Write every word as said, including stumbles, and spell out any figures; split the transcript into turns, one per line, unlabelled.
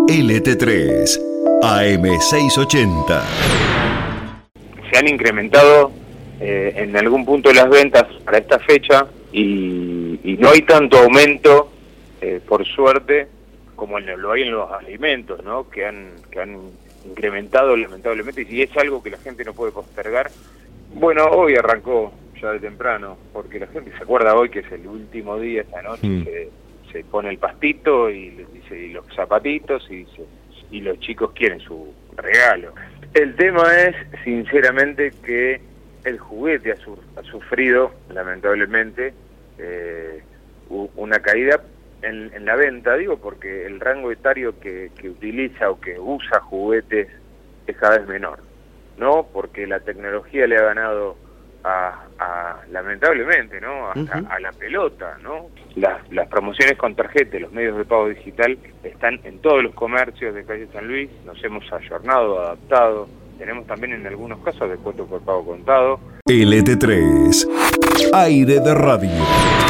L T tres, A M seiscientos ochenta.
Se han incrementado eh, en algún punto las ventas para esta fecha y, y no hay tanto aumento, eh, por suerte, como en, lo hay en los alimentos, ¿no? Que han, que han incrementado lamentablemente, y si es algo que la gente no puede postergar. Bueno, hoy arrancó ya de temprano, porque la gente se acuerda hoy que es el último día, esta noche mm. se, se pone el pastito y, y, y los zapatitos y, se, y los chicos quieren su regalo. El tema es, sinceramente, que el juguete ha, su, ha sufrido, lamentablemente, eh, una caída en, en la venta, digo, porque el rango etario que, que utiliza o que usa juguetes es cada vez menor, ¿no? Porque la tecnología le ha ganado a, a lamentablemente, ¿no? A, uh-huh. a, a la pelota, ¿no? Las, las promociones con tarjeta, los medios de pago digital están en todos los comercios de calle San Luis, nos hemos ayornado, adaptado, tenemos también en algunos casos descuento por pago contado.
L T tres, aire de radio.